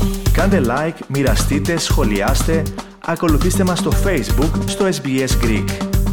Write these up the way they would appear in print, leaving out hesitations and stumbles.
Κάντε like, μοιραστείτε, σχολιάστε, ακολουθήστε μας στο Facebook, στο SBS Greek.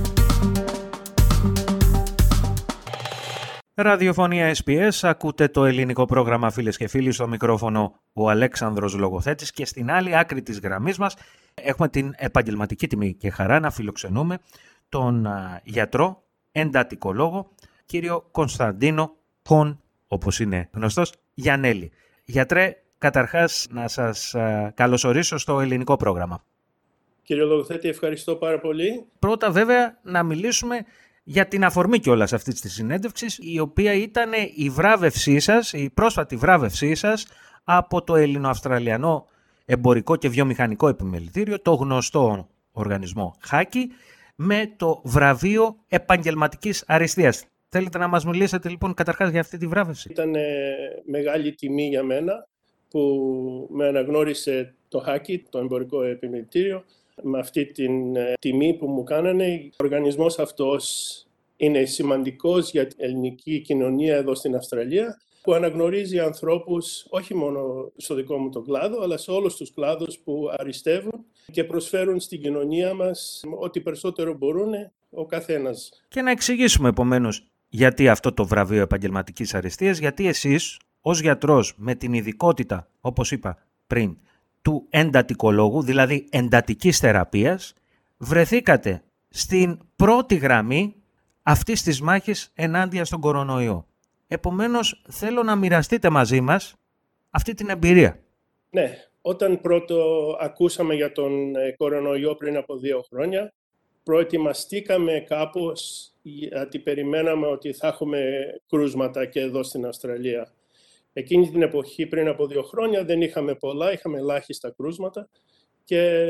Ραδιοφωνία SBS, ακούτε το ελληνικό πρόγραμμα, φίλες και φίλοι, στο μικρόφωνο ο Αλέξανδρος Λογοθέτης και στην άλλη άκρη της γραμμής μας έχουμε την επαγγελματική τιμή και χαρά να φιλοξενούμε τον γιατρό, εντατικολόγο, κύριο Κωνσταντίνο Χον, όπως είναι γνωστός, Γιαννέλη. Γιατρέ, καταρχάς να σας καλωσορίσω στο ελληνικό πρόγραμμα. Κύριε Λογοθέτη, ευχαριστώ πάρα πολύ. Πρώτα βέβαια να μιλήσουμε για την αφορμή κιόλας αυτής της συνέντευξης, η οποία ήταν η βράβευσή σας, η πρόσφατη βράβευσή σας από το Ελληνοαυστραλιανό Εμπορικό και Βιομηχανικό Επιμελητήριο, το γνωστό οργανισμό ΧΑΚΙ, με το βραβείο επαγγελματικής αριστείας. Θέλετε να μας μιλήσετε λοιπόν καταρχάς για αυτή τη βράβευση? Ήταν μεγάλη τιμή για μένα που με αναγνώρισε το ΧΑΚΙ, το Εμπορικό Επιμελητήριο, με αυτή την τιμή που μου κάνανε. Ο οργανισμός αυτός είναι σημαντικός για την ελληνική κοινωνία εδώ στην Αυστραλία, που αναγνωρίζει ανθρώπους όχι μόνο στο δικό μου τον κλάδο, αλλά σε όλους τους κλάδους που αριστεύουν και προσφέρουν στην κοινωνία μας ό,τι περισσότερο μπορούν ο καθένας. Και να εξηγήσουμε επομένως γιατί αυτό το βραβείο επαγγελματικής αριστείας, γιατί εσείς ως γιατρός με την ειδικότητα, όπως είπα πριν, του εντατικολόγου, δηλαδή εντατικής θεραπείας, βρεθήκατε στην πρώτη γραμμή αυτής της μάχης ενάντια στον κορονοϊό. Επομένως, θέλω να μοιραστείτε μαζί μας αυτή την εμπειρία. Ναι, όταν πρώτο ακούσαμε για τον κορονοϊό πριν από 2 χρόνια, προετοιμαστήκαμε κάπως, γιατί περιμέναμε ότι θα έχουμε κρούσματα και εδώ στην Αυστραλία. Εκείνη την εποχή, πριν από 2 χρόνια, δεν είχαμε πολλά, είχαμε ελάχιστα κρούσματα και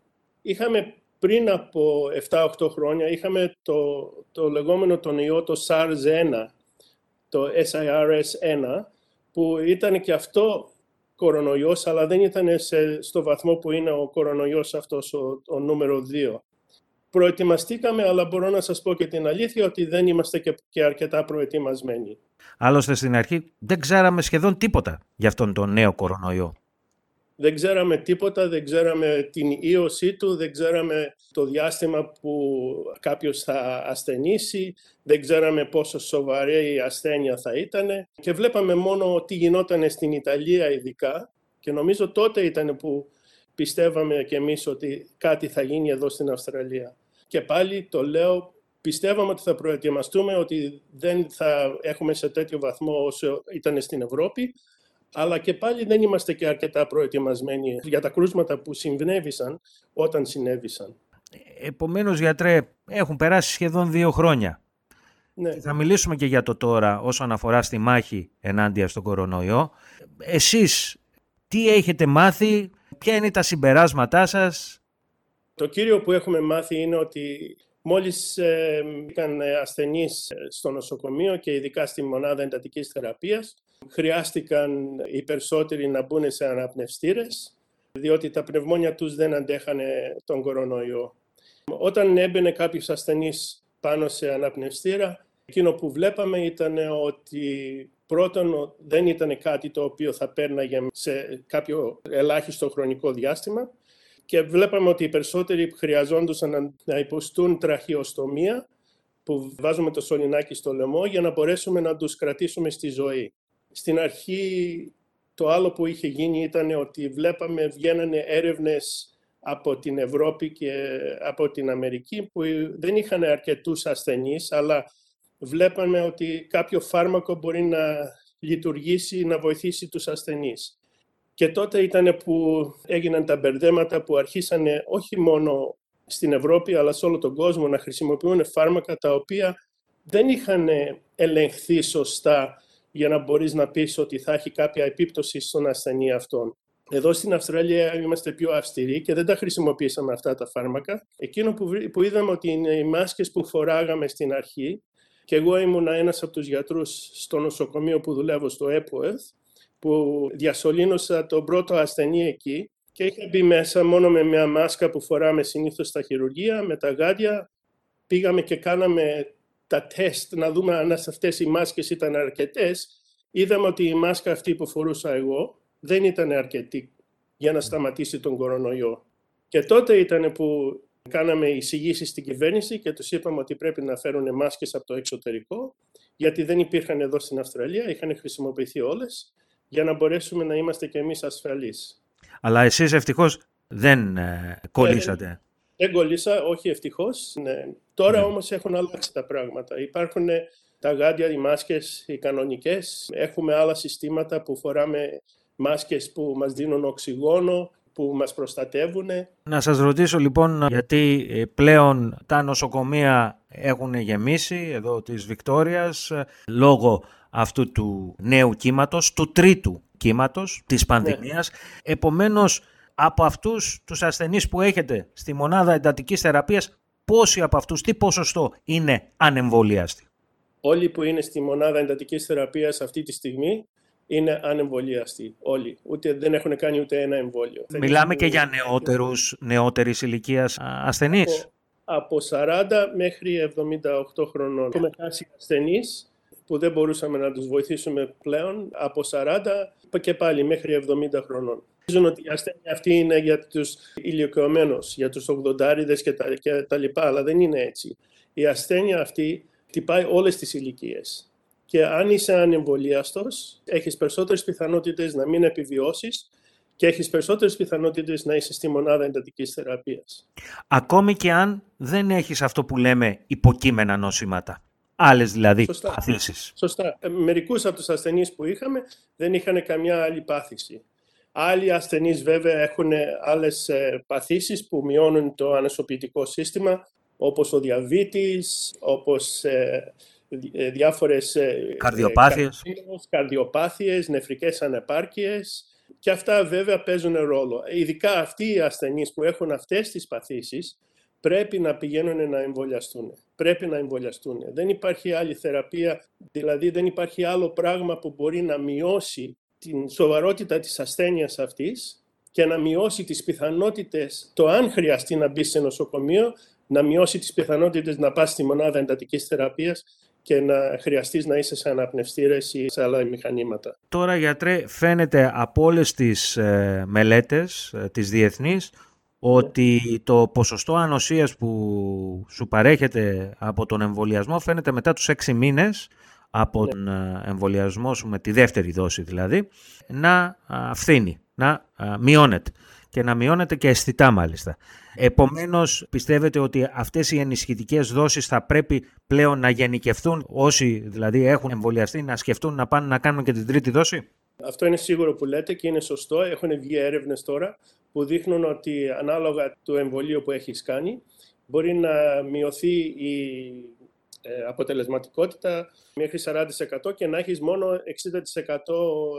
είχαμε πριν από 7-8 χρόνια, είχαμε το λεγόμενο τον ιό, το SARS-1, το SIRS-1, που ήταν και αυτό κορονοϊός, αλλά δεν ήταν στο βαθμό που είναι ο κορονοϊός αυτός, ο νούμερο 2. Προετοιμαστήκαμε, αλλά μπορώ να σας πω και την αλήθεια ότι δεν είμαστε και αρκετά προετοιμασμένοι. Άλλωστε στην αρχή δεν ξέραμε σχεδόν τίποτα για αυτόν τον νέο κορονοϊό. Δεν ξέραμε τίποτα, δεν ξέραμε την ίωσή του, δεν ξέραμε το διάστημα που κάποιος θα ασθενήσει, δεν ξέραμε πόσο σοβαρή η ασθένεια θα ήταν και βλέπαμε μόνο τι γινόταν στην Ιταλία ειδικά και νομίζω τότε ήταν που πιστεύαμε κι εμείς ότι κάτι θα γίνει εδώ στην Αυστραλία. Και πάλι το λέω, πιστεύαμε ότι θα προετοιμαστούμε, ότι δεν θα έχουμε σε τέτοιο βαθμό όσο ήταν στην Ευρώπη, αλλά και πάλι δεν είμαστε και αρκετά προετοιμασμένοι για τα κρούσματα που συνέβησαν όταν συνέβησαν. Επομένως, γιατρέ, έχουν περάσει σχεδόν 2 χρόνια. Ναι. Θα μιλήσουμε και για το τώρα όσον αφορά στη μάχη ενάντια στον κορονοϊό. Εσείς τι έχετε μάθει, ποια είναι τα συμπεράσματά σας? Το κύριο που έχουμε μάθει είναι ότι μόλις ήταν ασθενείς στο νοσοκομείο και ειδικά στη μονάδα εντατικής θεραπείας, χρειάστηκαν οι περισσότεροι να μπουν σε αναπνευστήρες, διότι τα πνευμόνια τους δεν αντέχανε τον κορονοϊό. Όταν έμπαινε κάποιος ασθενής πάνω σε αναπνευστήρα, εκείνο που βλέπαμε ήταν ότι πρώτον δεν ήταν κάτι το οποίο θα πέρναγε σε κάποιο ελάχιστο χρονικό διάστημα και βλέπαμε ότι οι περισσότεροι χρειαζόντουσαν να υποστούν τραχιοστομία, που βάζουμε το σωληνάκι στο λαιμό για να μπορέσουμε να τους κρατήσουμε στη ζωή. Στην αρχή το άλλο που είχε γίνει ήταν ότι βλέπαμε βγαίνανε έρευνες από την Ευρώπη και από την Αμερική που δεν είχαν αρκετούς ασθενείς, αλλά βλέπαμε ότι κάποιο φάρμακο μπορεί να λειτουργήσει, να βοηθήσει τους ασθενείς. Και τότε ήταν που έγιναν τα μπερδέματα που αρχίσανε όχι μόνο στην Ευρώπη αλλά σε όλο τον κόσμο να χρησιμοποιούν φάρμακα τα οποία δεν είχαν ελεγχθεί σωστά για να μπορείς να πεις ότι θα έχει κάποια επίπτωση στον ασθενή αυτόν. Εδώ στην Αυστραλία είμαστε πιο αυστηροί και δεν τα χρησιμοποίησαμε αυτά τα φάρμακα. Εκείνο που είδαμε ότι είναι οι μάσκες που φοράγαμε στην αρχή, και εγώ ήμουν ένας από τους γιατρούς στο νοσοκομείο που δουλεύω στο Epworth, που διασωλήνωσα τον πρώτο ασθενή εκεί και είχα μπει μέσα μόνο με μια μάσκα που φοράμε συνήθως στα χειρουργεία, με τα γάντια. Πήγαμε και κάναμε τα τεστ να δούμε αν αυτές οι μάσκες ήταν αρκετές. Είδαμε ότι η μάσκα αυτή που φορούσα εγώ δεν ήταν αρκετή για να σταματήσει τον κορονοϊό. Και τότε ήταν που κάναμε εισηγήσεις στην κυβέρνηση και τους είπαμε ότι πρέπει να φέρουν μάσκες από το εξωτερικό, γιατί δεν υπήρχαν εδώ στην Αυστραλία, είχαν χρησιμοποιηθεί όλες, για να μπορέσουμε να είμαστε κι εμείς ασφαλείς. Αλλά εσείς ευτυχώς δεν κολλήσατε. Δεν κολλήσα, όχι ευτυχώς. Ναι. Τώρα όμως έχουν αλλάξει τα πράγματα. Υπάρχουν τα γάντια, οι μάσκες, οι κανονικές. Έχουμε άλλα συστήματα που φοράμε μάσκες που μας δίνουν οξυγόνο, που μας προστατεύουν. Να σας ρωτήσω λοιπόν, γιατί πλέον τα νοσοκομεία έχουν γεμίσει εδώ της Βικτόριας λόγω αυτού του νέου κύματος, του τρίτου κύματος της πανδημίας. Ναι. Επομένως, από αυτούς τους ασθενείς που έχετε στη μονάδα εντατικής θεραπείας, πόσοι από αυτούς, τι ποσοστό είναι ανεμβολίαστοι? Όλοι που είναι στη μονάδα εντατικής θεραπείας αυτή τη στιγμή είναι ανεμβολίαστοι. Όλοι. Δεν έχουν κάνει ούτε ένα εμβόλιο. Μιλάμε και για νεότερης ηλικίας ασθενείς. Από 40 μέχρι 78 χρονών. Έχουμε χάσει ασθενείς που δεν μπορούσαμε να τους βοηθήσουμε πλέον, από 40 και πάλι μέχρι 70 χρονών. Νομίζω ότι η ασθένεια αυτή είναι για τους ηλικιωμένους, για τους 80'ες και τα λοιπά, αλλά δεν είναι έτσι. Η ασθένεια αυτή χτυπάει όλες τις ηλικίες. Και αν είσαι ανεμβολίαστος, έχεις περισσότερες πιθανότητες να μην επιβιώσεις και έχεις περισσότερες πιθανότητες να είσαι στη μονάδα εντατικής θεραπείας. Ακόμη και αν δεν έχεις αυτό που λέμε υποκείμενα νοσήματα. Άλλες δηλαδή παθήσεις. Σωστά. Μερικούς από τους ασθενείς που είχαμε δεν είχαν καμιά άλλη πάθηση. Άλλοι ασθενείς βέβαια έχουν άλλες παθήσεις που μειώνουν το ανασωπητικό σύστημα, όπως ο διαβήτης, όπως διάφορες καρδιοπάθειες, νεφρικές ανεπάρκειες, και αυτά βέβαια παίζουν ρόλο. Ειδικά αυτοί οι ασθενείς που έχουν αυτές τις παθήσεις πρέπει να πηγαίνουν να εμβολιαστούν. Πρέπει να εμβολιαστούν. Δεν υπάρχει άλλη θεραπεία, δηλαδή δεν υπάρχει άλλο πράγμα που μπορεί να μειώσει την σοβαρότητα της ασθένειας αυτής και να μειώσει τις πιθανότητες, το αν χρειαστεί να μπει σε νοσοκομείο, να μειώσει τις πιθανότητες να πας στη μονάδα εντατικής θεραπείας και να χρειαστείς να είσαι σε αναπνευστήρες ή σε άλλα μηχανήματα. Τώρα, γιατρέ, φαίνεται από όλες τις μελέτες, τις διεθνείς, ότι το ποσοστό ανοσίας που σου παρέχεται από τον εμβολιασμό φαίνεται μετά τους 6 μήνες από τον εμβολιασμό σου, με τη δεύτερη δόση δηλαδή, να φθήνει, να μειώνεται και να μειώνεται και αισθητά μάλιστα. Επομένως, πιστεύετε ότι αυτές οι ενισχυτικές δόσεις θα πρέπει πλέον να γενικευθούν, όσοι δηλαδή έχουν εμβολιαστεί να σκεφτούν να πάνε να κάνουν και την τρίτη δόση? Αυτό είναι σίγουρο που λέτε και είναι σωστό. Έχουν βγει έρευνες τώρα που δείχνουν ότι ανάλογα του εμβολίου που έχεις κάνει μπορεί να μειωθεί η αποτελεσματικότητα μέχρι 40% και να έχεις μόνο 60%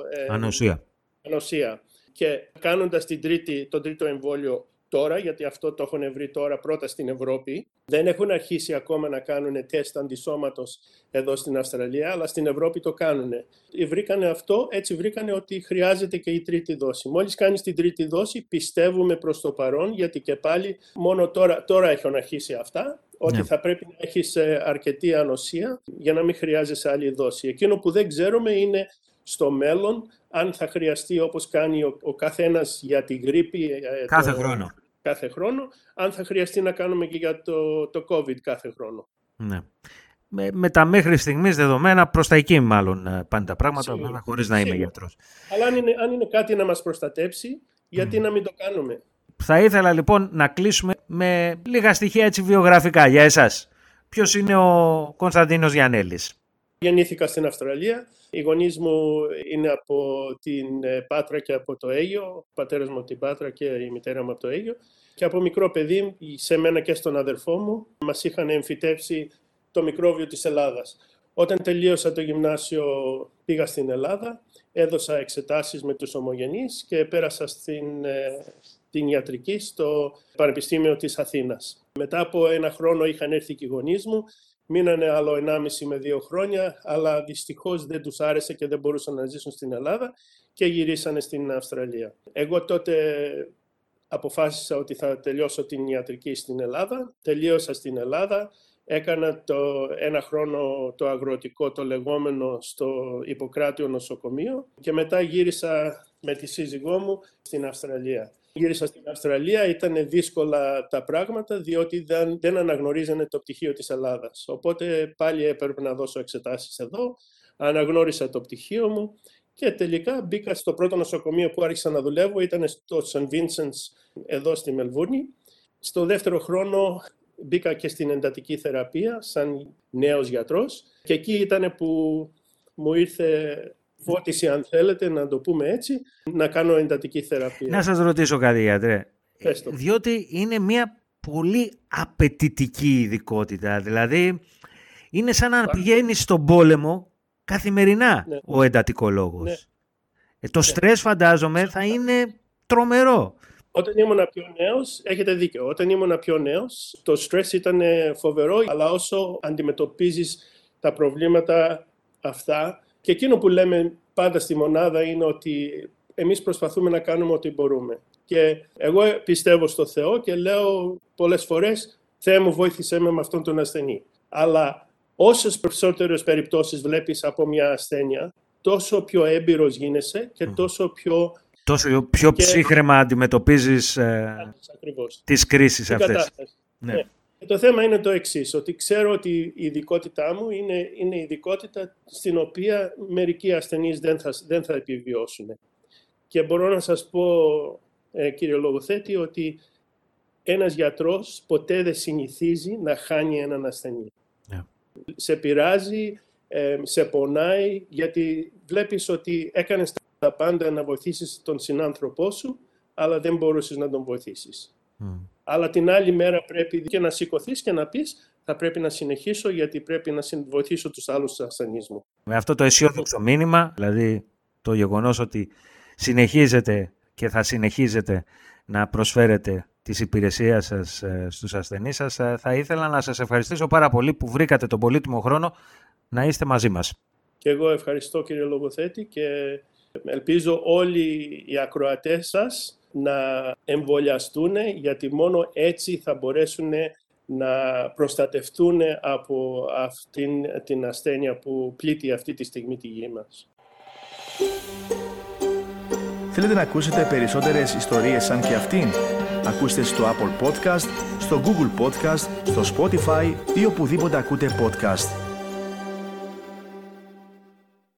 ανοσία. Και κάνοντας τον τρίτο εμβόλιο τώρα, γιατί αυτό το έχουν βρει τώρα πρώτα στην Ευρώπη, δεν έχουν αρχίσει ακόμα να κάνουν τεστ αντισώματος εδώ στην Αυστραλία, αλλά στην Ευρώπη το κάνουν. Βρήκανε αυτό, έτσι βρήκανε ότι χρειάζεται και η τρίτη δόση. Μόλις κάνεις την τρίτη δόση, πιστεύουμε προς το παρόν, γιατί και πάλι μόνο τώρα έχουν αρχίσει αυτά, ότι θα πρέπει να έχεις αρκετή ανοσία για να μην χρειάζεσαι άλλη δόση. Εκείνο που δεν ξέρουμε είναι στο μέλλον αν θα χρειαστεί, όπως κάνει ο καθένας για τη γρίπη κάθε χρόνο, αν θα χρειαστεί να κάνουμε και για το COVID κάθε χρόνο. Ναι. Με τα μέχρι στιγμής δεδομένα, προς τα εκεί μάλλον πάνε τα πράγματα, χωρίς να είμαι γιατρός. Αλλά αν είναι κάτι να μας προστατέψει, γιατί να μην το κάνουμε? Θα ήθελα λοιπόν να κλείσουμε με λίγα στοιχεία έτσι βιογραφικά για εσάς. Ποιος είναι ο Κωνσταντίνος Γιαννέλης? Γεννήθηκα στην Αυστραλία. Οι γονείς μου είναι από την Πάτρα και από το Αίγιο. Ο πατέρας μου από την Πάτρα και η μητέρα μου από το Αίγιο. Και από μικρό παιδί, σε μένα και στον αδερφό μου, μας είχαν εμφυτεύσει το μικρόβιο της Ελλάδας. Όταν τελείωσα το γυμνάσιο, πήγα στην Ελλάδα, έδωσα εξετάσεις με τους ομογενείς και πέρασα στην ιατρική στο Πανεπιστήμιο της Αθήνας. Μετά από 1 χρόνο είχαν έρθει και οι γονείς μου. Μείνανε άλλο 1,5 με 2 χρόνια, αλλά δυστυχώς δεν τους άρεσε και δεν μπορούσαν να ζήσουν στην Ελλάδα και γυρίσανε στην Αυστραλία. Εγώ τότε αποφάσισα ότι θα τελειώσω την ιατρική στην Ελλάδα. Τελείωσα στην Ελλάδα, έκανα 1 χρόνο το αγροτικό, το λεγόμενο, στο Ιπποκράτιο νοσοκομείο και μετά γύρισα με τη σύζυγό μου στην Αυστραλία. Γύρισα στην Αυστραλία, ήταν δύσκολα τα πράγματα, διότι δεν αναγνωρίζανε το πτυχίο της Ελλάδας. Οπότε πάλι έπρεπε να δώσω εξετάσεις εδώ, αναγνώρισα το πτυχίο μου και τελικά μπήκα στο πρώτο νοσοκομείο που άρχισα να δουλεύω, ήταν στο St. Vincent's εδώ στη Μελβούρνη. Στο δεύτερο χρόνο μπήκα και στην εντατική θεραπεία σαν νέος γιατρός και εκεί ήταν που μου ήρθε φώτιση, αν θέλετε να το πούμε έτσι, να κάνω εντατική θεραπεία. Να σας ρωτήσω κάτι, γιατρέ. Διότι είναι μια πολύ απαιτητική ειδικότητα. Δηλαδή, είναι σαν να πηγαίνει στον πόλεμο καθημερινά ο εντατικολόγος. Το στρες, φαντάζομαι, θα είναι τρομερό. Όταν ήμουν πιο νέος, έχετε δίκιο, όταν ήμουν πιο νέος, το στρες ήταν φοβερό, αλλά όσο αντιμετωπίζεις τα προβλήματα αυτά, και εκείνο που λέμε πάντα στη μονάδα είναι ότι εμείς προσπαθούμε να κάνουμε ό,τι μπορούμε. Και εγώ πιστεύω στο Θεό και λέω πολλές φορές, Θεέ μου βοήθησέ με αυτόν τον ασθενή. Αλλά όσες περισσότερες περιπτώσεις βλέπεις από μια ασθένεια, τόσο πιο έμπειρος γίνεσαι και τόσο πιο ψύχραιμα αντιμετωπίζεις τις κρίσεις αυτές. Ναι. Το θέμα είναι το εξής, ότι ξέρω ότι η ειδικότητά μου είναι η ειδικότητα στην οποία μερικοί ασθενείς δεν θα επιβιώσουν. Και μπορώ να σας πω, κύριε Λογοθέτη, ότι ένας γιατρός ποτέ δεν συνηθίζει να χάνει έναν ασθενή. Σε πειράζει, σε πονάει, γιατί βλέπεις ότι έκανες τα πάντα να βοηθήσεις τον συνάνθρωπό σου, αλλά δεν μπορούσες να τον βοηθήσεις. Αλλά την άλλη μέρα πρέπει και να σηκωθείς και να πεις θα πρέπει να συνεχίσω γιατί πρέπει να βοηθήσω τους άλλους ασθενείς μου. Με αυτό το αισιόδοξο μήνυμα, δηλαδή το γεγονός ότι συνεχίζετε και θα συνεχίζετε να προσφέρετε τις υπηρεσίες σας στους ασθενείς σας, θα ήθελα να σας ευχαριστήσω πάρα πολύ που βρήκατε τον πολύτιμο χρόνο να είστε μαζί μας. Και εγώ ευχαριστώ, κύριε Λογοθέτη, και ελπίζω όλοι οι ακροατές σας να εμβολιαστούν, γιατί μόνο έτσι θα μπορέσουν να προστατευτούν από αυτήν την ασθένεια που πλήττει αυτή τη στιγμή τη γη μας. Θέλετε να ακούσετε περισσότερες ιστορίες σαν και αυτήν? Ακούστε στο Apple Podcast, στο Google Podcast, στο Spotify ή οπουδήποτε ακούτε podcast.